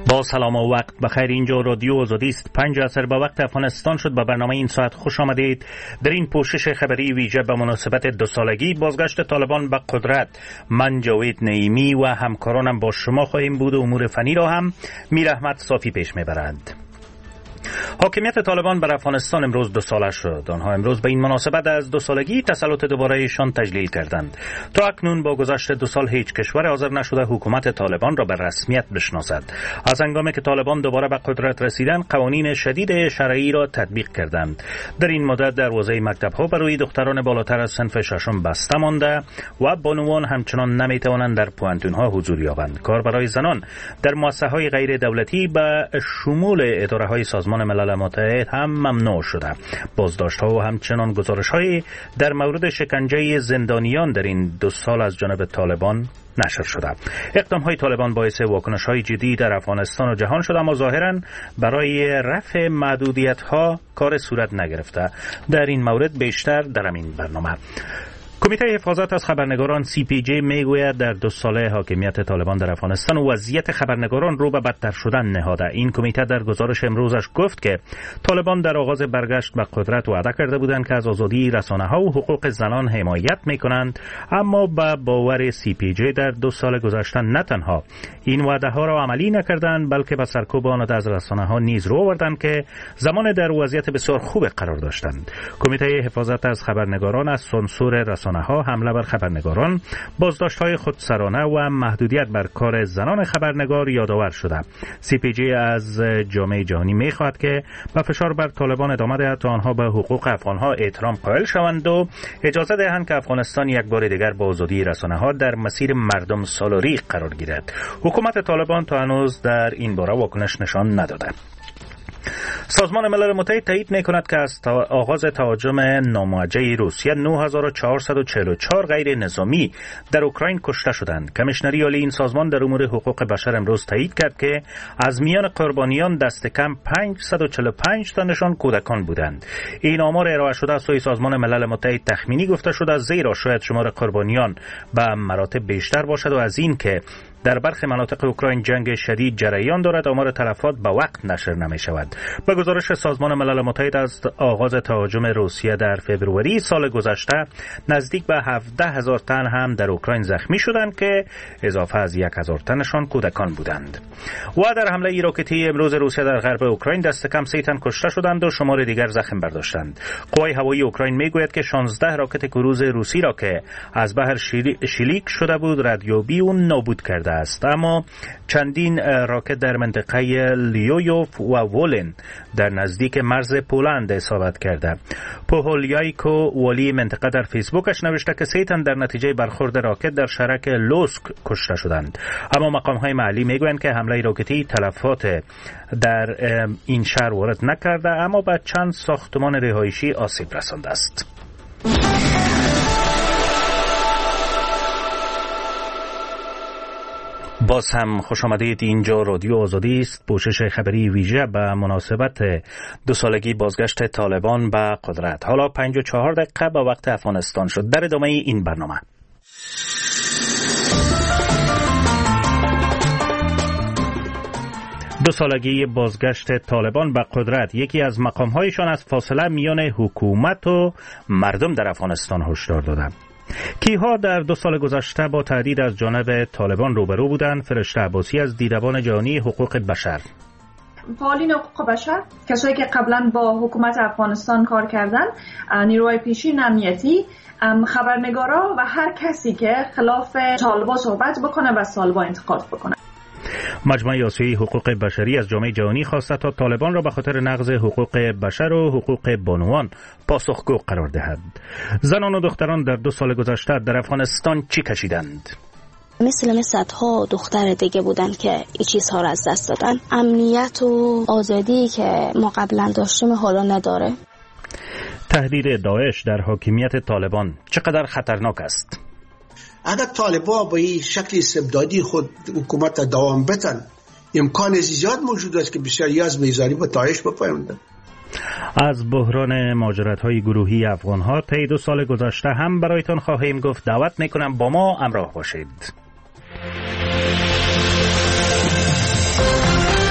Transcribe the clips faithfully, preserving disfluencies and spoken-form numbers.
با سلام و وقت بخیر. اینجا رادیو آزادی است. پنج عصر به وقت افغانستان شد. به برنامه این ساعت خوش آمدید. در این پوشش خبری ویژه به مناسبت دو سالگی بازگشت طالبان به قدرت، من جاوید نعیمی و همکارانم با شما خواهیم بود. امور فنی را هم میر احمد صافی پیش میبرند. حاکمیت طالبان بر افغانستان امروز دو ساله شد. آنها امروز به این مناسبت از دو سالگی تسلط دوباره ایشان تجلیل کردند. تا اکنون با گذشت دو سال هیچ کشور حاضر نشده حکومت طالبان را به رسمیت بشناسد. از هنگامی که طالبان دوباره به قدرت رسیدند، قوانین شدید شرعی را تطبیق کردند. در این مدت دروازه مکتب‌ها برای دختران بالاتر از صنف ششم بسته مانده و بانوان همچنان نمی‌توانند در پوانتون‌ها حضور یابند. کار برای زنان در مؤسسه‌های غیر دولتی به شمول اداره‌های سازمان ملل متحد هم ممنوع شده. بازداشت‌ها و همچنان گزارش‌های در مورد شکنجه زندانیان در این دو سال از جانب طالبان نشر شده. اقدام‌های طالبان باعث واکنش‌های جدی در افغانستان و جهان شده، اما ظاهراً برای رفع محدودیت‌ها کار صورت نگرفته. در این مورد بیشتر در همین برنامه. کمیته حفاظت از خبرنگاران سی پی جی میگوید در دو ساله حاکمیت طالبان در افغانستان وضعیت خبرنگاران رو به بدتر شدن نهاده. این کمیته در گزارش امروزش گفت که طالبان در آغاز برگشت به قدرت وعده کرده بودند که از آزادی رسانه‌ها و حقوق زنان حمایت می‌کنند، اما با باور سی پی جی در دو سال گذشته نه تنها این وعده‌ها را عملی نکردند، بلکه به سرکوب آن از رسانه‌ها نیز رو آوردند که زمان در وضعیت بسیار خوب قرار داشتند. کمیته حفاظت از خبرنگاران از سانسور رسانه‌ها، حمله بر خبرنگاران، بازداشت‌های خودسرانه و محدودیت بر کار زنان خبرنگار یادآور شده. سی پی جی از جامعه جهانی می‌خواهد که به فشار بر طالبان ادامه دهد تا آنها به حقوق افغان‌ها احترام قائل شوند و اجازه دهند که افغانستان یک بار دیگر با آزادی رسانه‌ها در مسیر مردم سالاری قرار گیرد. حکومت طالبان تا هنوز در این باره واکنش نشان نداده. سازمان ملل متحد تایید می‌کند که از آغاز تهاجم ناموجه روسیه نه هزار و چهارصد و چهل و چهار غیر نظامی در اوکراین کشته شدند. کمیشنری عالی این سازمان در امور حقوق بشر امروز تایید کرد که از میان قربانیان دست کم پانصد و چهل و پنج تنشان کودکان بودند. این آمار ارائه شده از سوی سازمان ملل متحد تخمینی گفته شده، زیرا شاید شمار قربانیان به مراتب بیشتر باشد و از این که در برخی مناطق اوکراین جنگ شدید جریان دارد، آمار تلفات به وقت نشر نمی شود. به گزارش سازمان ملل متحد از آغاز تهاجم روسیه در فوریه سال گذشته نزدیک به هفده هزار تن هم در اوکراین زخمی شدند که اضافه از یک هزار تنشان کودکان بودند. و در حمله راکتی امروز روسیه در غرب اوکراین دست کم سی تن کشته شدند و شمار دیگر زخم برداشتند. قوای هوایی اوکراین میگوید که شانزده راکت کروز روسی را که از بحر شلیک شده بود ردیابی و نابود کرده است، اما چندین راکت در منطقه لیویوف و وولن در نزدیک مرز پولند اصابت کرده. پوهولیایکو والی منطقه در فیسبوکش نوشته که سه تن در نتیجه برخورد راکت در شهرک لوسک کشته شدند، اما مقام‌های محلی میگویند که حمله راکتی تلفات در این شهر وارد نکرده، اما به چند ساختمان رهایشی آسیب رسانده است. باز هم خوش آمدید. اینجا رادیو آزادی است. پوشش خبری ویژه به مناسبت دو سالگی بازگشت طالبان به قدرت. حالا پنج و چهار دقیقه به وقت افغانستان شد. در ادامه این برنامه دو سالگی بازگشت طالبان به قدرت، یکی از مقام‌هایشان از فاصله میان حکومت و مردم در افغانستان هشدار دادند. کیها در دو سال گذشته با تهدید از جانب طالبان روبرو بودند؟ فرشته عباسی از دیدبان جهانی حقوق بشر. فعالین حقوق بشر، کسایی که قبلا با حکومت افغانستان کار کردن، نیروهای پیشین امنیتی، خبرنگارا و هر کسی که خلاف طالبان صحبت بکنه و طالبان انتقاد بکنه. مجمع آسیایی حقوق بشری از جامعه جهانی خواسته تا طالبان را به خاطر نقض حقوق بشر و حقوق بانوان پاسخگو قرار دهد. زنان و دختران در دو سال گذشته در افغانستان چی کشیدند؟ مثل مثل صدها دختر دیگه بودن که این چیزها را از دست دادن. امنیت و آزادی که ما قبلا داشتیم حالا نداره. تهدید داعش در حاکمیت طالبان چقدر خطرناک است؟ اگر طالبان با این شکل استبدادی خود حکومت دوام بدن، امکان زیاد موجود است که بسیاری از میزانی با داعش بپیوندند. از بحران مهاجرت‌های گروهی افغان‌ها طی دو سال گذشته هم برایتان خواهیم گفت. دعوت می‌کنم با ما همراه باشید.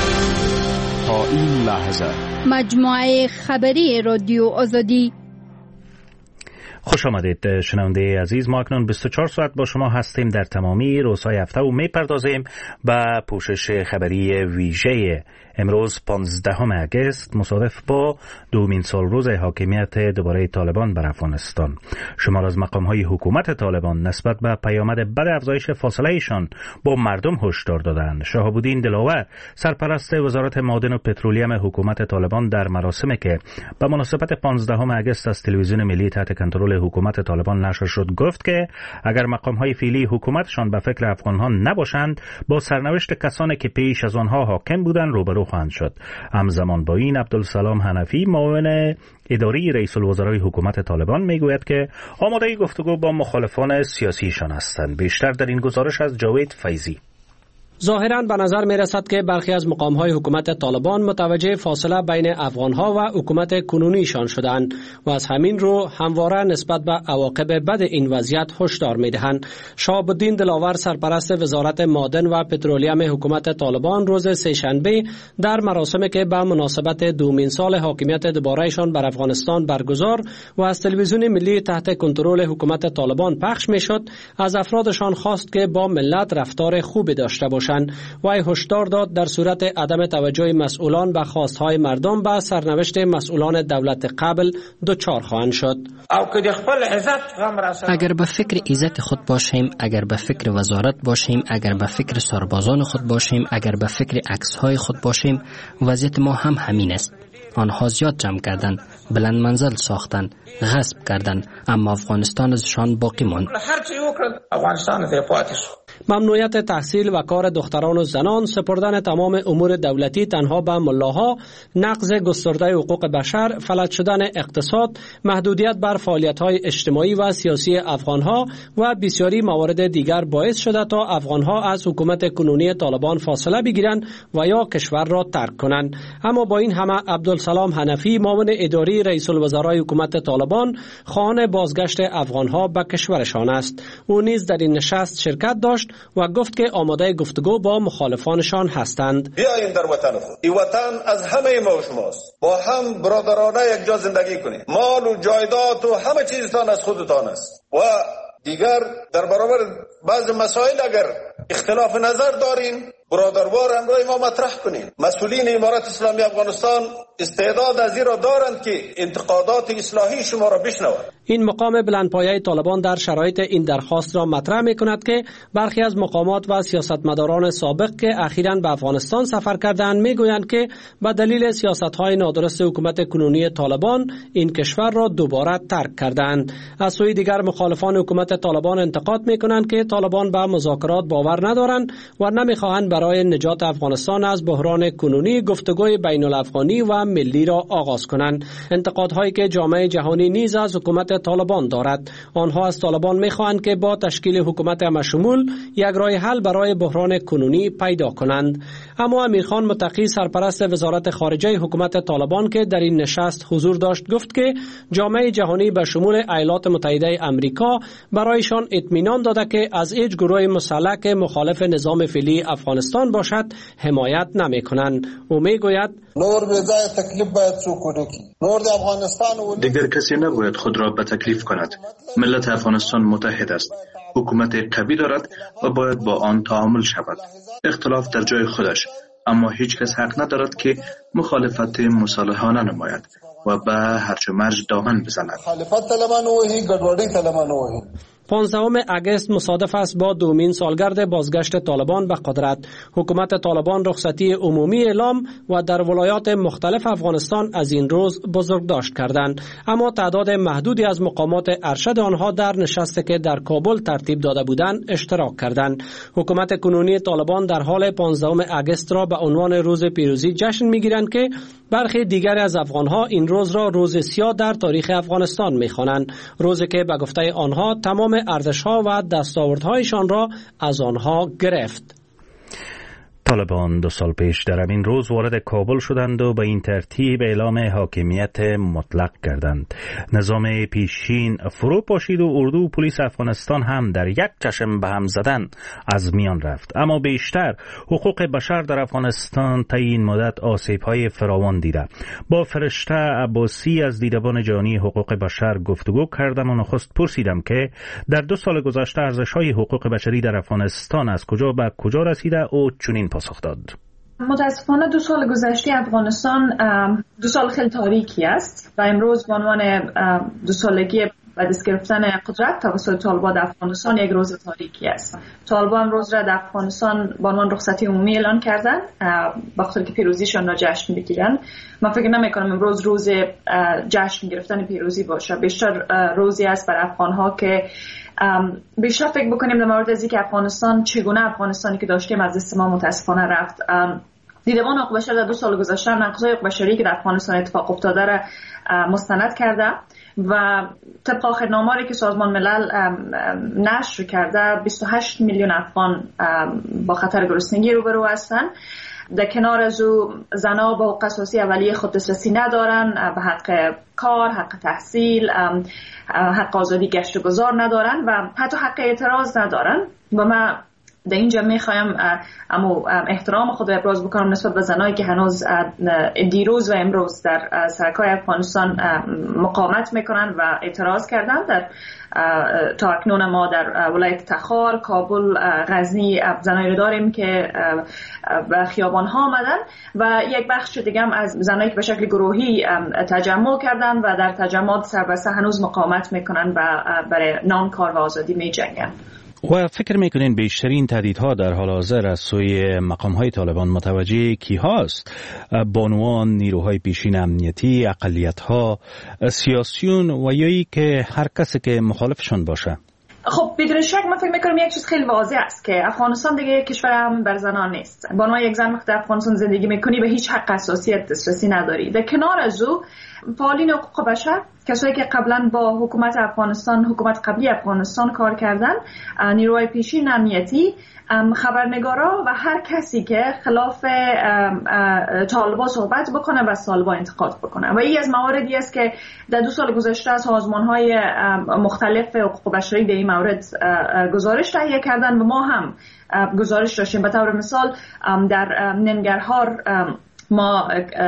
تا این لحظه مجموعه خبری رادیو آزادی. خوش آمدید شنونده عزیز. ما اکنون بیست و چهار ساعت با شما هستیم در تمامی روزهای هفته و میپردازیم به پوشش خبری ویژه امروز پانزدهم اگست مصادف با دومین سال روز حاکمیت دوباره طالبان بر افغانستان. شمار از مقام‌های حکومت طالبان نسبت به پیامد بد افزایش فاصله ایشان با مردم هشدار دادند. شهاب الدین دلاور سرپرست وزارت معادن و پترولیم حکومت طالبان در مراسمی که به مناسبت پانزدهم اگست از تلویزیون ملی تحت کنترل حکومت طالبان نشر شد گفت که اگر مقام‌های فعلی حکومتشان به فکر افغان‌ها نباشند با سرنوشت کسانی که پیش از آنها حاکم بودند روبرو خواهند شد. همزمان با این عبدالسلام حنفی معاون اداری رئیس الوزرای حکومت طالبان میگوید که آماده گفتگو با مخالفان سیاسیشان هستند. بیشتر در این گزارش از جاوید فیضی. ظاهراً به نظر می رسد که برخی از مقام‌های حکومت طالبان متوجه فاصله بین افغان‌ها و حکومت کنونیشان شدند و از همین رو همواره نسبت به عواقب بد این وضعیت هشدار می‌دهند. شهاب الدین دلاور سرپرست وزارت معادن و پترولیم حکومت طالبان روز سه‌شنبه در مراسمی که به مناسبت دومین سال حاکمیت دوباره‌شان بر افغانستان برگزار و از تلویزیون ملی تحت کنترل حکومت طالبان پخش می‌شد از افرادشان خواست که با ملت رفتار خوبی داشته باشند. وی هشدار داد در صورت عدم توجه مسئولان به خواستهای مردم به سرنوشت مسئولان دولت قبل دچار خواهند شد. اگر به فکر عزت خود باشیم، اگر به فکر وزارت باشیم، اگر به فکر سربازان خود باشیم، اگر به فکر عکس‌های خود باشیم، وضعیت ما هم همین است. آنها زیاد جمع کردن، بلند منزل ساختن، غصب کردن، اما افغانستان ازشان باقی ماند. ممنوعیت تحصیل و کار دختران و زنان، سپردن تمام امور دولتی تنها به ملاها، نقض گسترده حقوق بشر، فلج شدن اقتصاد، محدودیت بر فعالیت‌های اجتماعی و سیاسی افغان‌ها و بسیاری موارد دیگر باعث شده تا افغان‌ها از حکومت کنونی طالبان فاصله بگیرند و یا کشور را ترک کنند. اما با این همه عبدالسلام حنفی معاون اداری رئیس الوزرای حکومت طالبان خواهان بازگشت افغان‌ها به کشورشان است. او نیز در این نشست شرکت داشت و گفت که آماده گفتگو با مخالفانشان هستند. بیایید در وطن خود. این وطن از همه ما و شماست. با هم برادرانه یک جا زندگی کنید. مال و جایداد و همه چیزتان از خودتان است. و دیگر در برابر بعض مسائل اگر اختلاف نظر دارین برادروار امروز ما مطرح کنین. مسئولین امارت اسلامی افغانستان استعداد از این را دارند که انتقادات اصلاحی شما را بشنوند. این مقام بلندپایه طالبان در شرایط این درخواست را مطرح می کند که برخی از مقامات و سیاستمداران سابق که اخیراً به افغانستان سفر کردند می گویند که به دلیل سیاست‌های نادرست حکومت کنونی طالبان این کشور را دوباره ترک کردند. از سوی دیگر مخالفان حکومت طالبان انتقاد می کنند که طالبان به مذاکرات باور ندارند و نمی خواهند برای نجات افغانستان از بحران کنونی گفتگوی بین الافغانی و ملی را آغاز کنند. انتقادهایی که جامعه جهانی نیز از حکومت طالبان دارد. آنها از طالبان می‌خواهند که با تشکیل حکومت همشمول یک راه حل برای بحران کنونی پیدا کنند. اما امیرخان متقی سرپرست وزارت خارجه حکومت طالبان که در این نشست حضور داشت گفت که جامعه جهانی به شمول ایالات متحده آمریکا برایشان اطمینان داده که از هیچ گروه مسلح که مخالف نظام فعلی افغانستان باشد حمایت نمی‌کنند. او میگوید نور به جای تکلیف باید سکونه کی نور افغانستان دیگر کسی نباید خود را به تکلیف کند. ملت افغانستان متحد است، حکومت قوی دارد و باید با آن تعامل شود. اختلاف در جای خودش، اما هیچ کس حق ندارد که مخالفت مصالحانه نماید و به هرچه مرج دامن بزند. مخالفت طلبانوهی گډوډي طلبانوهی. پانزدهم اگست مصادف است با دومین سالگرد بازگشت طالبان به قدرت. حکومت طالبان رخصتی عمومی اعلام و در ولایات مختلف افغانستان از این روز بزرگداشت کردند، اما تعداد محدودی از مقامات ارشد آنها در نشستی که در کابل ترتیب داده بودند اشتراک کردند. حکومت کنونی طالبان در حال پانزدهم اگست را به عنوان روز پیروزی جشن می‌گیرند که برخی دیگر از افغانها این روز را روز سیاه در تاریخ افغانستان می‌خوانند، روزی که به گفته آنها تمام ارزش‌ها و دستاوردهایشان را از آنها گرفت. طالبان دو سال پیش در همین روز وارد کابل شدند و به این ترتیب اعلام حاکمیت مطلق کردند. نظام پیشین فرو پاشید و اردو و پلیس افغانستان هم در یک چشم به هم زدن از میان رفت. اما بیشتر حقوق بشر در افغانستان طی این مدت آسیب‌های فراوان دیده. با فرشته عباسی از دیدبان جهانی حقوق بشر گفتگو کردم و نخست پرسیدم که در دو سال گذشته ارزش‌های حقوق بشری در افغانستان از کجا به کجا رسیده و چنین پاسخ داد. متاسفانه دو سال گذشته افغانستان دو سال خیلی تاریکی است و امروز به عنوان دو سالگی و دست گرفتن قدرت توسط طالبان در افغانستان یک روز تاریکی است. طالبان امروز را در افغانستان به عنوان رخصتی عمومی اعلان کردن به خاطر که پیروزیشان را جشن بگیرن. من فکر نمی‌کنم امروز روز جشن گرفتن پیروزی باشه. بیشتر روزی است برای افغان‌ها که بیشتر فکر بکنیم در مورد از اینکه افغانستان چگونه افغانستانی که داشتیم از دست ما متاسفانه رفت. دیدبان حقوق بشر در دو سال گذشته نقض‌های حقوق بشری که در افغانستان اتفاق افتاده را مستند کرده و طبق آخرین آماری که سازمان ملل نشر کرده بیست و هشت میلیون افغان با خطر گرسنگی روبرو هستند. در کنار از او زنها با حقوق اساسی اولیه خود دسترسی ندارن، به حق کار، حق تحصیل، حق آزادی گشت و گذار ندارن و حتی حق اعتراض ندارن. و من در اینجا میخوایم اما احترام خود ابراز بکنم نسبت به زنایی که هنوز دیروز و امروز در سرکای افغانستان مقاومت میکنن و اعتراض کردن. در تا اکنون ما در ولایت تخار، کابل، غزنی زنایی رو داریم که به خیابان ها آمدن و یک بخش دیگه هم از زنایی که به شکل گروهی تجمع کردن و در تجمعات سربسته هنوز مقاومت میکنن و برای نام، کار و آزادی میجنگن. و فکر میکنین بیشترین تهدیدها در حال حاضر از سوی مقامهای طالبان متوجه کی هاست؟ بانوان، نیروهای پیشین امنیتی، اقلیت‌ها، سیاسیون و یایی که هر کسی که مخالفشون باشه؟ خب بدون شک من فکر میکنم یک چیز خیلی واضح است که افغانستان دیگه کشور هم بر زنان نیست. با عنوان یک زن وقتی در افغانستان زندگی میکنی به هیچ حق اساسی دسترسی نداری. در کنار از او فعالین حقوق بشر، کسایی که قبلا با حکومت افغانستان، حکومت قبلی افغانستان کار کردن، نیروهای پیشین امنیتی، خبرنگارا و هر کسی که خلاف طالبان صحبت بکنه و طالبان انتقاد بکنه. و این از مواردی است که در دو سال گذشته از سازمان‌های مختلف حقوق بشری در این مورد گزارش تهیه کردن و ما هم گزارش داشتیم. به طور مثال در ننگرهار ما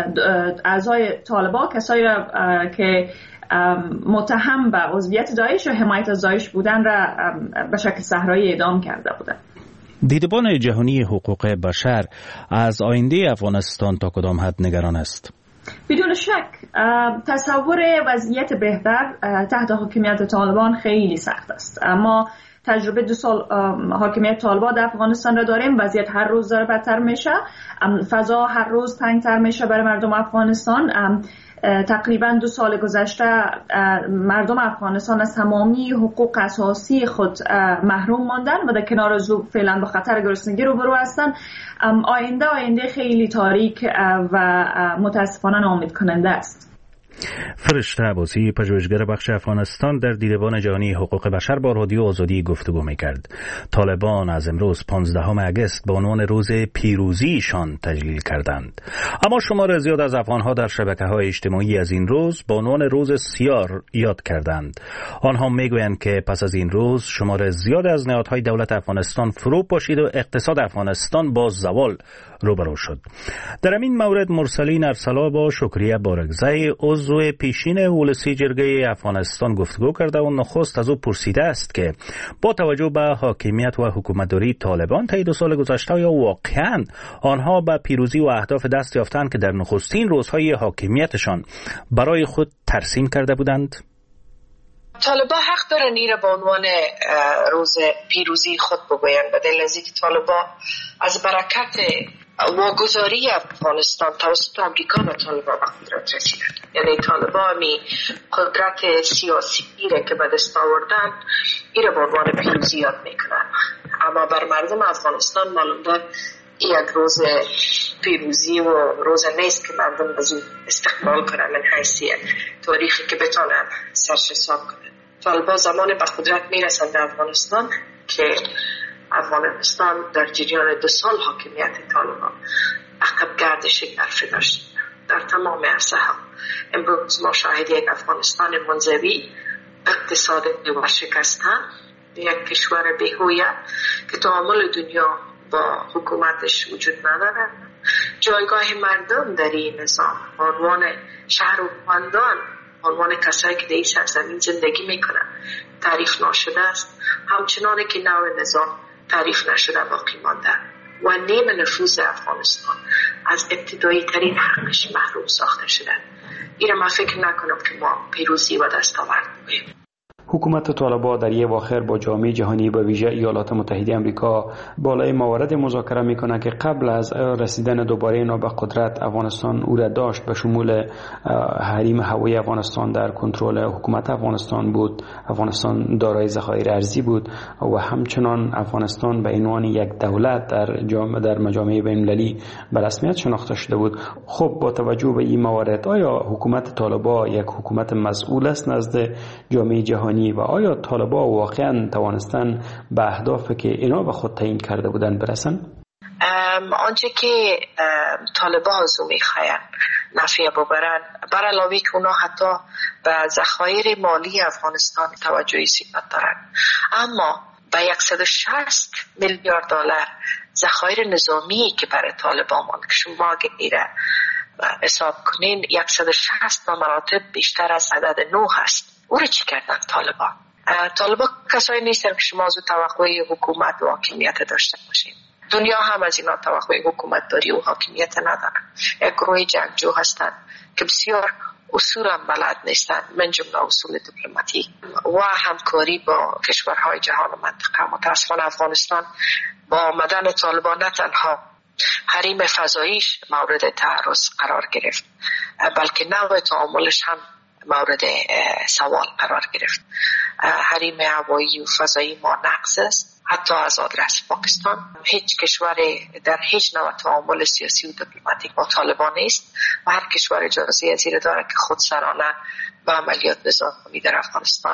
اعضای طالبان، کسایی را که متهم به عضویت داعش و حمایت از داعش بودن را به شکل صحرایی اعدام کرده بودند. دیدبان جهانی حقوق بشر از آینده افغانستان تا کدام حد نگران است؟ بدون شک تصور وضعیت بهتر تحت حاکمیت طالبان خیلی سخت است. اما تجربه دو سال حاکمیت طالبان در افغانستان را داریم. وضعیت هر روز داره بدتر میشه، فضا هر روز تنگتر میشه برای مردم افغانستان. تقریبا دو سال گذشته مردم افغانستان از تمامی حقوق اساسی خود محروم ماندن و در کنار از او فعلا با خطر گرسنگی روبرو هستند. آینده آینده خیلی تاریک و متاسفانه ناامید کننده است. فرشته عباسی، پژوهشگر بخش افغانستان در دیدبان جهانی حقوق بشر با رادیو آزادی گفتگو می‌کرد. طالبان از امروز پانزدهم اگست به عنوان روز پیروزیشان تجلیل کردند. اما شمار زیاد از افغان‌ها در شبکه‌های اجتماعی از این روز به عنوان روز سیاه یاد کردند. آنها میگویند که پس از این روز شمار زیاد از نهادهای دولت افغانستان فرو پاشید و اقتصاد افغانستان با زوال روبرو شد. در این مورد مرسلین ارسلا با شکریه بارگزی، عضو پیشین ولسی جرگه افغانستان گفتگو کرده و نخست از او پرسیده است که با توجه به حاکمیت و حکومتداری طالبان طی دو سال گذشته یا واقعا آنها به پیروزی و اهداف دست یافتند که در نخستین روزهای حاکمیتشان برای خود ترسیم کرده بودند؟ طالبان حق دارن این را به عنوان روز پیروزی خود بگویند، به دلیل از اینکه طالبان از برکت واگذاری افغانستان توسط آمریکا و طالبان به قدرت رسیدند. یعنی طالبان می قدرت سیاسی را که به دست آوردن این را به عنوان پیروزی یاد میکنن. اما بر مردم افغانستان معلوم دار یک روز پیروزی و روز نیست که مردم از اون استقبال کنن من حیثیت تاریخی که بتانن سرش حساب کنن. طالبان زمان به قدرت میرسند در افغانستان که افغانستان در جریان دو سال حاکمیت طالبان عقب گرد شگرفی داشت در تمام عرصه ها. امروز ما شاهد یک افغانستان منزوی، اقتصاد ورشکستن، یک کشور بی‌هویت که تعامل دنیا با حکومتش وجود نداره. جایگاه مردم در این نظام عنوان شهروندان، عنوان کسایی که در این سرزمین زندگی میکنن تعریف نشده است، همچنانه که نوع نظام تعریف نشده باقی مانده و نیم نفوذ افغانستان از ابتدایی ترین حقش محروم ساخته شده. این ما فکر نکنم که ما پیروزی و دستاورد بگوییم. حکومت طالبان در یک واخر با جامعه جهانی به ویژه ایالات متحده آمریکا بالای موارد مذاکره میکنه که قبل از رسیدن دوباره اینا به قدرت افغانستان او را داشت، به شمول حریم هوایی افغانستان در کنترل حکومت افغانستان بود، افغانستان دارای ذخایر ارزی بود و همچنان افغانستان به عنوان یک دولت در جامعه در مجامع بین‌المللی به رسمیت شناخته شده بود. خب با توجه به این موارد آیا حکومت طالبان یک حکومت مسئول است نزد جامعه جهانی و آیا طالبان واقعا توانستن به اهدافی که اینا به خود تعیین کرده بودن برسن؟ آنچه که طالبان از او میخواین نفع ببرن، بر علاوه که اونا حتی به ذخایر مالی افغانستان توجهی زیاد دارن، اما به صد و شصت میلیارد دلار ذخایر نظامی که برای طالبان ماند که شما اگه حساب کنین صد و شصت مراتب بیشتر از عدد نه هست. او را چی کردن طالبان؟ طالبان کسایی نیستن که شما از توقع حکومت و حاکمیت داشته باشین. دنیا هم از اینا توقع حکومت داری و حاکمیت ندارن. یک گروه جنگجو هستن که بسیار اصولا بلد نیستن، من جمله اصول دیپلماتیک و همکاری با کشورهای جهان و منطقه. متاسفانه افغانستان با آمدن طالبان نه تنها حریم فضاییش مورد تعرض قرار گرفت، بلکه نوع تعاملش هم مورد سوال قرار گرفت. حریم هوایی و فضایی ما نقض است، حتی از آدرس پاکستان. هیچ کشور در هیچ نوع تعامل سیاسی و دیپلماتیک با طالبان نیست و هر کشور اجازه ازیر داره که خودسرانه به عملیات نظامی در افغانستان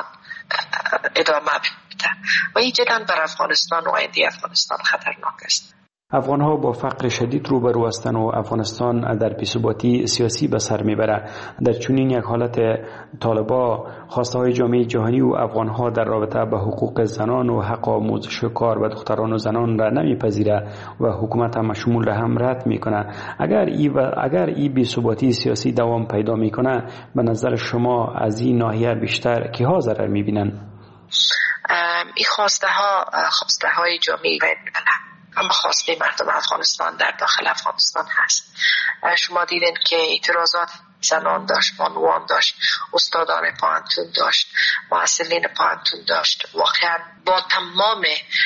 ادامه بده و این جدا بر افغانستان و آینده افغانستان خطرناک است. افغان‌ها با فقر شدید روبرو هستند و افغانستان در بی‌ثباتی سیاسی به سر میبره. در چنین یک حالت طالبان خواسته‌های جامعه جهانی و افغان‌ها در رابطه با حقوق زنان و حق آموزش و کار و دختران و زنان را نمیپذیره و حکومت هم شمول را هم رد میکنه. اگر ای و اگر این بی‌ثباتی سیاسی دوام پیدا میکنه، به نظر شما از این ناحیه بیشتر کی‌ها ضرر میبینن؟ این خواسته ها خواسته های جامعه بین‌المللی، اما خواسته مردم افغانستان در داخل افغانستان هست. شما دیدین که اعتراضات زنان داشت، بانوان داشت، استادان پانتون داشت، معسلین پانتون داشت. واقعا با تمام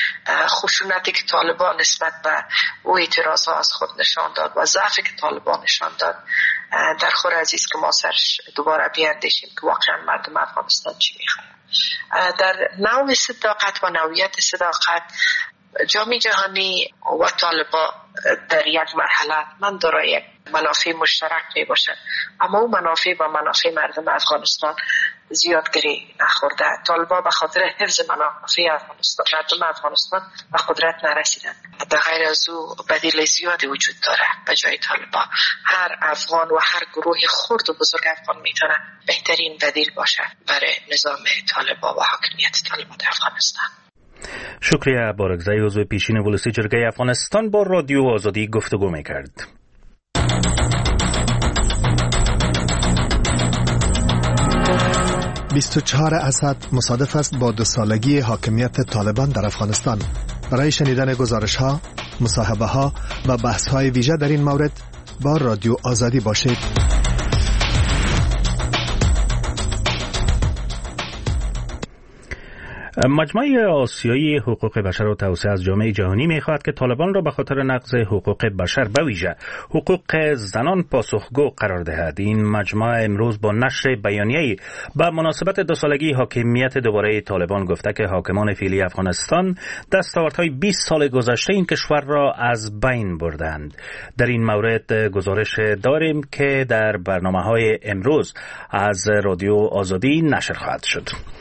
خشونتی که طالبان نسبت به او اعتراضات از خود نشان داد و ضعفی که طالبان نشان داد، در خور عزیز که ما سرش دوباره بیاندیشیم که واقعا مردم افغانستان چی میخواد. در نوع صداقت و نوعیت صداقت جامعه جهانی و طالبان در یک مرحله من دارای یک منافع مشترک می باشد، اما اون منافع با منافع مردم افغانستان زیادگیری نخورده. طالبان به خاطر حفظ منافع افغانستان مردم افغانستان به قدرت نرسیدن. در غیر از او بدیل زیادی وجود داره. به جای طالبان هر افغان و هر گروه خرد و بزرگ افغان میتونه بهترین بدیل باشه برای نظام طالبان و حاکمیت طالبان در افغانستان. شکریه. بارگزای عضو پیشین ولسی جرگه افغانستان با رادیو آزادی گفتگو میکرد. بیست و چهار اسد مصادف است با دو سالگی حاکمیت طالبان در افغانستان. برای شنیدن گزارش ها، مصاحبه ها و بحث های ویژه در این مورد با رادیو آزادی باشید. مجمع آسیایی حقوق بشر و توسعه از جامعه جهانی می‌خواهد که طالبان را به خاطر نقض حقوق بشر به ویژه حقوق زنان پاسخگو قرار دهد. این مجمع امروز با نشر بیانیه‌ای به مناسبت دو سالگی حاکمیت دوباره طالبان گفته که حاکمان فعلی افغانستان دستاوردهای بیست سال گذشته این کشور را از بین بردند. در این مورد گزارش داریم که در برنامه‌های امروز از رادیو آزادی نشر خواهد شد.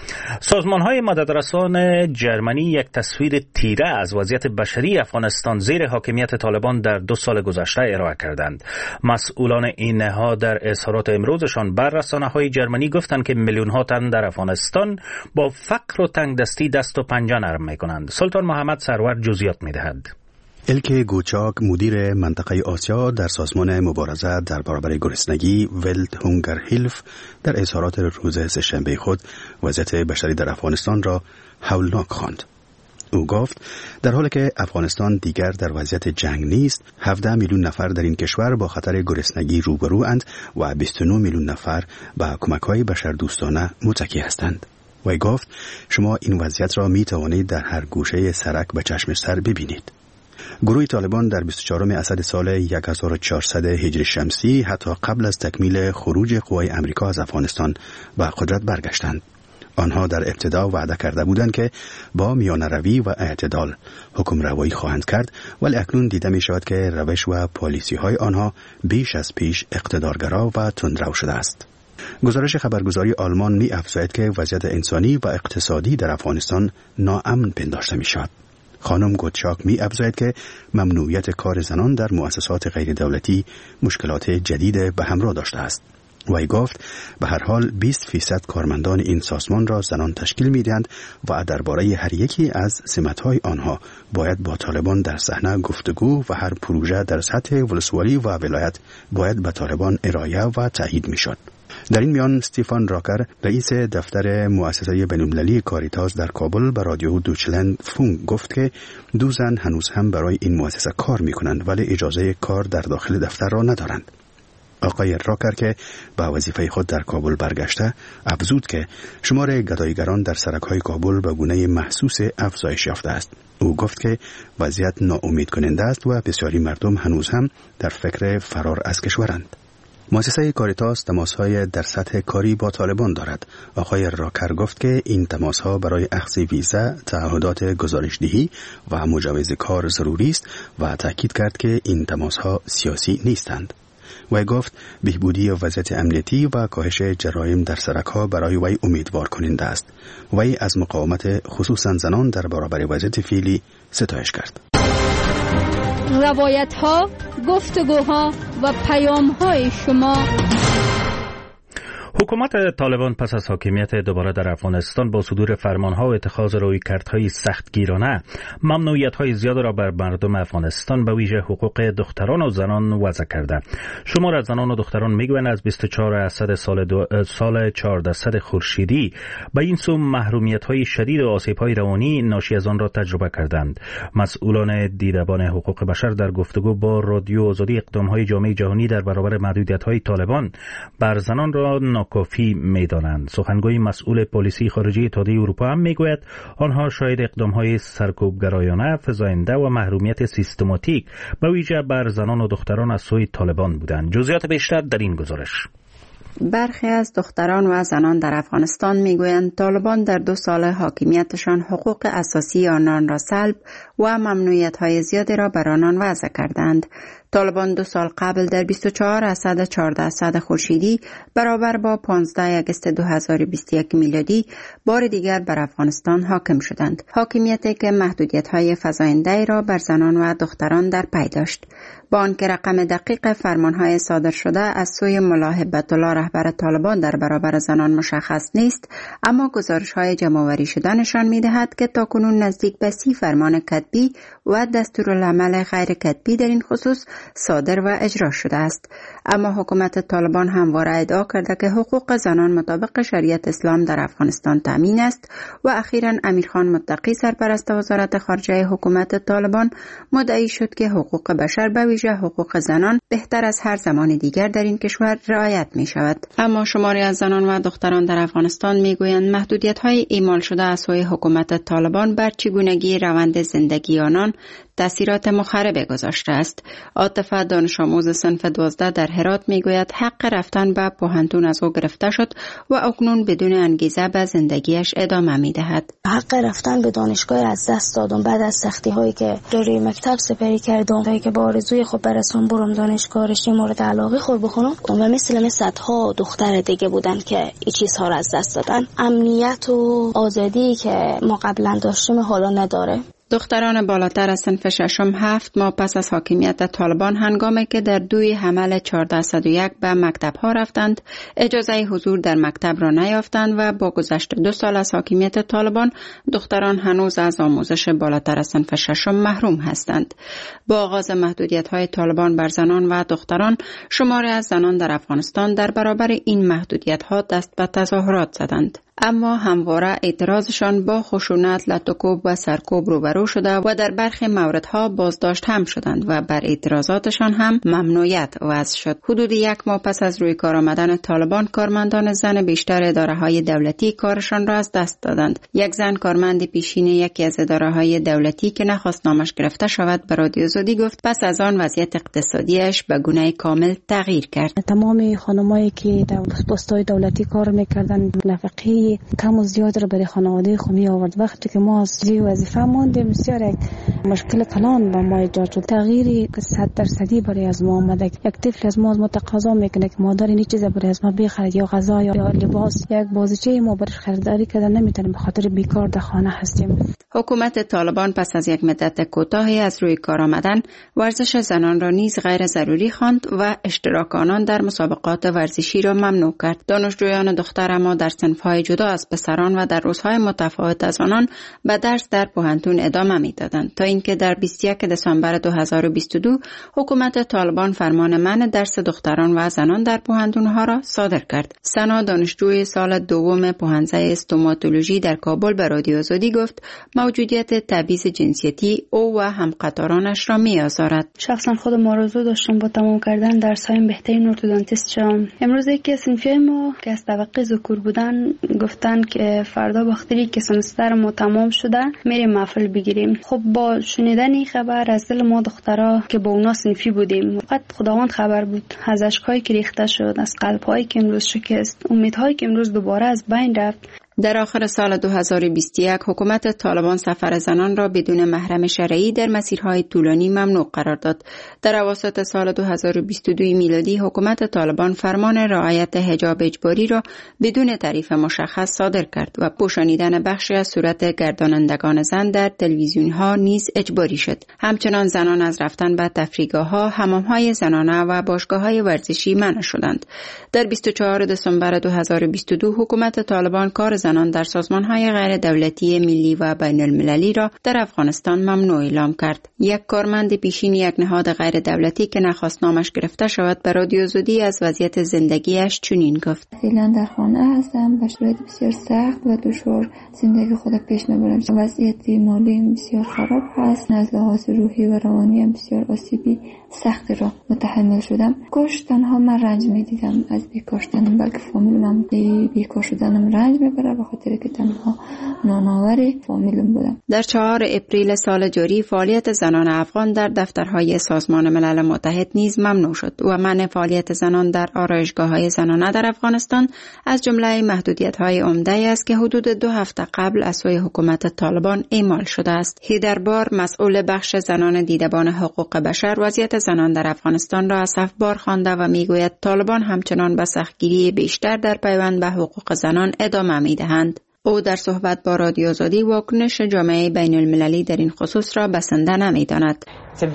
سازمان‌های مددرسان جرمنی یک تصویر تیره از وضعیت بشری افغانستان زیر حاکمیت طالبان در دو سال گذشته ارائه کردند. مسئولان این نهاد در اظهارات امروزشان بر رسانه‌های جرمنی گفتند که میلیون‌ها تن در افغانستان با فقر و تنگدستی دست و پنجه نرم می‌کنند. سلطان محمد سرور جزئیات می‌دهد. الکه گوچاک مدیر منطقه آسیا در سازمان مبارزه در برابر گرسنگی ولد هونگر هیلف در اظهارات روز سه‌شنبه خود وضعیت بشری در افغانستان را هولناک خواند. او گفت در حالی که افغانستان دیگر در وضعیت جنگ نیست، هفده میلیون نفر در این کشور با خطر گرسنگی روبروند و بیست و نه میلیون نفر به کمک‌های بشردوستانه متکی هستند. وی گفت شما این وضعیت را می توانید در هر گوشه سرک به چشم سر ببینید. گروه طالبان در بیست و چهارم اسد سال هزار و چهارصد هجری شمسی حتی قبل از تکمیل خروج قوای امریکا از افغانستان به قدرت برگشتند. آنها در ابتدا وعده کرده بودند که با میانه روی و اعتدال حکم روایی خواهند کرد، ولی اکنون دیده می شود که روش و پالیسی های آنها بیش از پیش اقتدارگرا و تندرو شده است. گزارش خبرگزاری آلمان می افزاید که وضعیت انسانی و اقتصادی در افغانستان ناامن پنداشته می شود. خانم گوتشاک می افزاید که ممنوعیت کار زنان در مؤسسات غیر دولتی مشکلات جدید به همراه داشته است. وی گفت به هر حال بیست فیصد کارمندان این سازمان را زنان تشکیل می دهند و درباره هر یکی از سمت‌های آنها باید با طالبان در صحنه گفتگو و هر پروژه در سطح ولسوالی و ولایت باید به طالبان ارائه و تایید می شد. در این میان استیفان راکر رئیس دفتر مؤسسه بین‌المللی کاریتاس در کابل به رادیو دوچلند فونک گفت که دو زن هنوز هم برای این مؤسسه کار می کنند ولی اجازه کار در داخل دفتر را ندارند. آقای راکر که به وظیفه خود در کابل برگشته افزود که شمار گداییگران در سرک‌های کابل به گونه محسوس افزایش یافته است. او گفت که وضعیت ناامید کننده است و بسیاری مردم هنوز هم در فکر فرار از کشورند. مؤسسه کاریتاس تماس‌های در سطح کاری با طالبان دارد. آقای راکر گفت که این تماس‌ها برای اخذ ویزا، تعهدات گزارشدهی و مجوز کار ضروری است و تاکید کرد که این تماس‌ها سیاسی نیستند. وی گفت بهبودی وضعیت امنیتی و کاهش جرایم در سرک‌ها برای وی امیدوار کننده است. وی از مقاومت خصوصا زنان در برابر وضعیت فعلی ستایش کرد. روایت‌ها، گفتگوها و پیام‌های شما. حکومت طالبان پس از حاکمیت دوباره در افغانستان با صدور فرمانها و اتخاذ رویکردهای سختگیرانه ممنوعیت‌های زیاد را بر مردم افغانستان به ویژه حقوق دختران و زنان وضع کرده. شمار از زنان و دختران میگویند از بیست و چهار درصد سال دو سال چهارده صد خورشیدی به این سو محرومیت‌های شدید و آسیب‌های روانی ناشی از آن را تجربه کردند. مسئولان دیدبان حقوق بشر در گفتگو با رادیو آزادی اقدام‌های جامعه جهانی در برابر محدودیت‌های طالبان بر زنان را کافی می‌دانند. سخنگوی مسئول پلیسی خارجی اتحادیه اروپا هم میگوید آنها شاهد اقدام‌های سرکوبگرایانه، فزاینده و محرومیت سیستماتیک به ویژه بر زنان و دختران از سوی طالبان بودند. جزئیات بیشتر در این گزارش. برخی از دختران و زنان در افغانستان میگویند طالبان در دو سال حاکمیتشان حقوق اساسی آنان را سلب و ممنوعیت‌های زیادی را بر آنان وضع کردند. طالبان دو سال قبل در بیست و چهار درصد چهارده صد خورشیدی برابر با پانزده آگوست دو هزار و بیست و یک میلادی بار دیگر بر افغانستان حاکم شدند. حاکمیتی که محدودیت‌های فزاینده را بر زنان و دختران در پی داشت. با آنکه رقم دقیق فرمان‌های صادر شده از سوی ملا هبت الله رهبر طالبان در برابر زنان مشخص نیست، اما گزارش‌های جمع‌آوری شده نشان می‌دهد که تاکنون نزدیک به سی فرمان کتبی و دستورالعمل غیر کتبی در این خصوص صادر و اجرا شده است. اما حکومت طالبان همواره ادعا کرده که حقوق زنان مطابق شریعت اسلام در افغانستان تامین است و اخیراً امیرخان متقی سرپرست وزارت خارجه حکومت طالبان مدعی شد که حقوق بشر به ویژه حقوق زنان بهتر از هر زمان دیگر در این کشور رعایت می شود. اما شماری از زنان و دختران در افغانستان می گویند محدودیت های اعمال شده از سوی حکومت طالبان بر چگونگی روند زندگی آنان تاثیرات مخرب گذاشته است. عاطفه دانش آموز صنف دوازده در هرات میگوید حق رفتن به پوهنتون از او گرفته شد و اکنون بدون انگیزه به زندگیش ادامه میدهد. حق رفتن به دانشگاه از دست دادم بعد از سختی هایی که روی مکتب سپری کردم تا که با آرزوی خود برسم برم دانشگاه رشته مورد علاقه خود بخونم و مثل صدها دختر دیگه بودن که این چیزها را از دست دادن. امنیت و آزادی که ما قبلا داشتیم حالا نداره. دختران بالاتر از صنف ششم هفت ماه پس از حاکمیت طالبان هنگامی که در دوی حمل چهارصد و یک به مکتب ها رفتند اجازه حضور در مکتب را نیافتند و با گذشت دو سال از حاکمیت طالبان دختران هنوز از آموزش بالاتر از صنف ششم محروم هستند. با آغاز محدودیت های طالبان بر زنان و دختران شماری از زنان در افغانستان در برابر این محدودیت ها دست به تظاهرات زدند. اما همواره اعتراضشان با خشونت، لطوکوب و سرکوب روبرو شده و در برخی موردها بازداشت هم شدند و بر اعتراضاتشان هم ممنوعیت وضع شد. حدود یک ماه پس از روی کار آمدن طالبان کارمندان زن بیشتر اداره‌های دولتی کارشان را از دست دادند. یک زن کارمند پیشین یکی از اداره‌های دولتی که نخواست نامش گرفته شود به رادیو آزادی گفت پس از آن وضعیت اقتصادیش به گونه کامل تغییر کرد. تمام خانمایی که در پست‌های دولتی کار می‌کردند نفقه کم و زیاد را برای خانواده خود می آورد. وقتی که ما از زیر وظیفه ماندیم بسیار یک مشکل کلان با ما ایجاد شد. تغییری که صد درصدی برای از ما آمده. یک طفل از ما از ما تقاضا میکنه که مادر این چیز برای از ما بخرید یا غذا یا لباس. یک بازیچه ما برای خریداری کردن نمیتونیم به خاطر بیکار در خانه هستیم. حکومت طالبان پس از یک مدت کوتاهی از روی کار آمدن ورزش زنان را نیز غیر ضروری خواند و اشتراک آنان در مسابقات ورزشی را ممنوع کرد. دانشجویان دختر ما در صنف‌های جدا از پسران و در روزهای متفاوت از آنان به درس در پوهنتون ادامه می‌دادند تا اینکه در بیست و یک دسامبر دو هزار و بیست و دو حکومت طالبان فرمان منع درس دختران و زنان در پوهنتون‌ها را صادر کرد. سنا دانشجوی سال دوم پوهنځی استوماتولوژی در کابل به رادیو آزادی گفت موجودیت تبعیض جنسیتی او و همقطارانش را می‌آزارد. شخصا خودم آرزو داشتم با تمام کردن درس‌های بهترین ارتودنتیست شوم. امروز یکی از صنفیای ما که از طبقه ذکور بودن گفتن که فردا وقتی که سمستر ما تمام شده میریم محفل بگیریم. خب با شنیدن این خبر از دل ما دخترها که با اونا صنفی بودیم فقط خداوند خبر بود از اشکایی که ریخته شد، از قلب‌هایی که امروز شکست، امیدهایی که امروز دوباره از بین رفت. در آخر سال دو هزار و بیست و یک حکومت طالبان سفر زنان را بدون محرم شرعی در مسیرهای طولانی ممنوع قرار داد. در اواسط سال دو هزار و بیست و دو میلادی حکومت طالبان فرمان رعایت حجاب اجباری را بدون تعریف مشخص صادر کرد و پوشانیدن بخشی از صورت گردانندگان زن در تلویزیون‌ها نیز اجباری شد. همچنان زنان از رفتن به تفریحگاه‌ها، حمام‌های زنانه و باشگاه‌های ورزشی منع شدند. در بیست و چهارم دسامبر دو هزار و بیست و دو حکومت طالبان کار زنان در سازمان‌های غیر دولتی ملی و بین المللی را در افغانستان ممنوع اعلام کرد. یک کارمند پیشین یک نهاد غیر دولتی که نخواست نامش گرفته شود به رادیو آزادی از وضعیت زندگیش چنین گفت: فعلا در خانه هستم، به شرایط بسیار سخت و دشوار زندگی خود پیش میبرم. وضعیت مالی بسیار خراب هست، از لحاظ روحی و روانی هم بسیار آسیبی سختی را متحمل شدم. کاش تنها من رنج میدیدم از بیکار شدنم، بلکه فامیلم هم بیکار شدنم رنج میبره به خاطر که تنها نانآور فامیلم بودم. در چهارم اپریل سال جاری فعالیت زنان افغان در دفترهای سازمان ملل متحد نیز ممنوع شد و منع فعالیت زنان در آرایشگاه‌های زنانه در افغانستان از جمله محدودیت‌های عمده است که حدود دو هفته قبل از سوی حکومت طالبان اعمال شده است. هیدربار مسئول بخش زنان دیدبان حقوق بشر وضعیت زنان در افغانستان را اسفبار خوانده و میگوید طالبان همچنان به سختگیری بیشتر در پیوند به حقوق زنان ادامه میدهند. او در صحبت با رادیو آزادی واکنش جامعه بین المللی در این خصوص را بسنده نمی‌داند.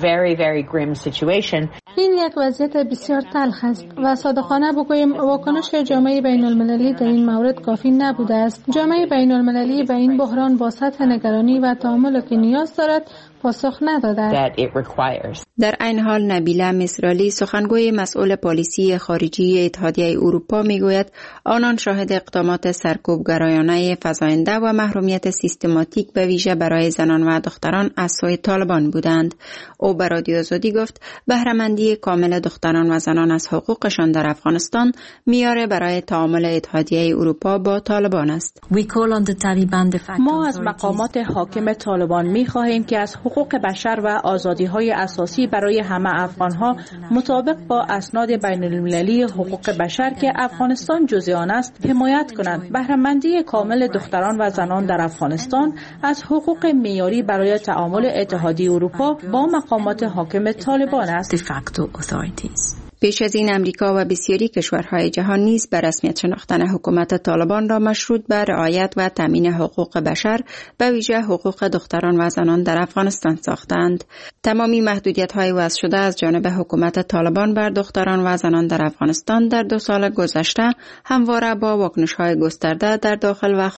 این یک وضعیت بسیار تلخ است و صادقانه بگوییم واکنش جامعه بین المللی در این مورد کافی نبوده است. جامعه بین المللی به این بحران با سطح نگرانی و تعاملی که نیاز دارد پاسخ نداده. در این حال نبیله مصرالی سخنگوی مسئول پالیسی خارجی اتحادیه اروپا میگوید آنان شاهد اقدامات سرکوبگرایانه فزاینده و محرومیت سیستماتیک به ویژه برای زنان و دختران از سوی طالبان بودند. او به رادیو آزادی گفت بهره‌مندی کامل دختران و زنان از حقوقشان در افغانستان میاره برای تعامل اتحادیه اروپا با طالبان است. ما از مقامات حاکم طالبان می‌خواهیم که از حقوق بشر و آزادی‌های اساسی برای همه افغان‌ها مطابق با اسناد بین‌المللی حقوق بشر که افغانستان جزء آن است حمایت کنند. بهره‌مندی کامل دختران و زنان در افغانستان از حقوق معیاری برای تعامل اتحادیه اروپا با مقامات حاکم طالبان است. پیش از این امریکا و بسیاری کشورهای جهان نیز به رسمیت شناختن حکومت طالبان را مشروط به رعایت و تامین حقوق بشر به ویژه حقوق دختران و زنان در افغانستان ساختند. تمامی محدودیت‌های وضع شده از جانب حکومت طالبان بر دختران و زنان در افغانستان در دو سال گذشته همواره با واکنش‌های گسترده در داخل و